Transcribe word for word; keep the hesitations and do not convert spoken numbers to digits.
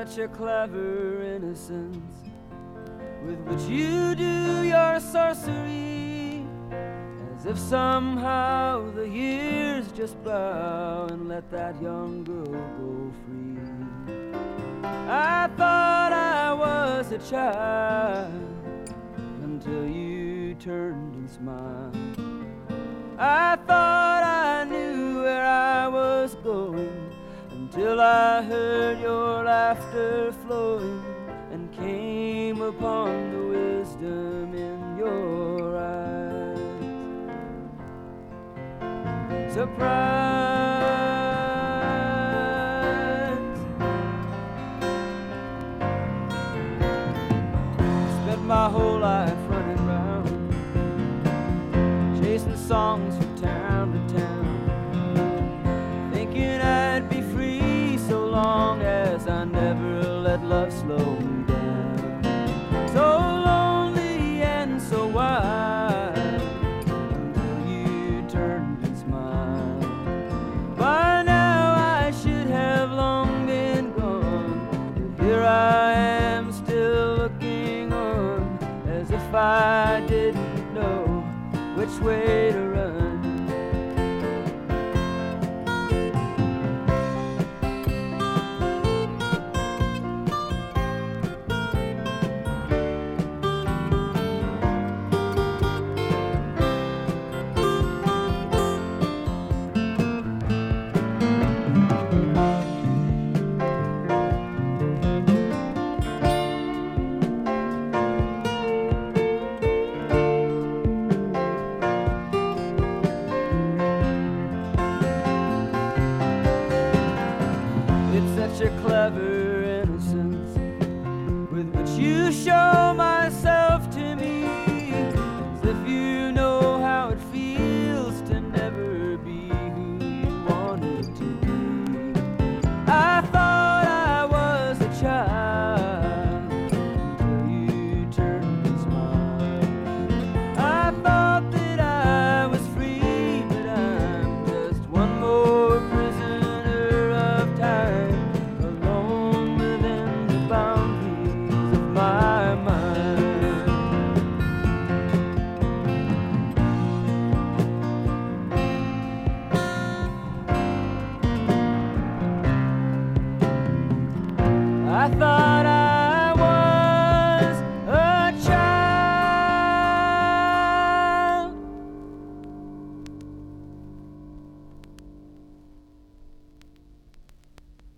such a clever innocence with which you do your sorcery, as if somehow the years just bow and let that young girl go free. I thought I was a child until you turned and smiled. I thought I knew where I was going until I heard your laughter flowing and came upon the wisdom in your eyes. Surprise. Spent my whole life running round, chasing songs from town to town, thinking I'd be free so long as I never let love slow me down. So lonely and so wild until you turned and smiled. By now I should have long been gone, but here I am still looking on, as if I didn't know which way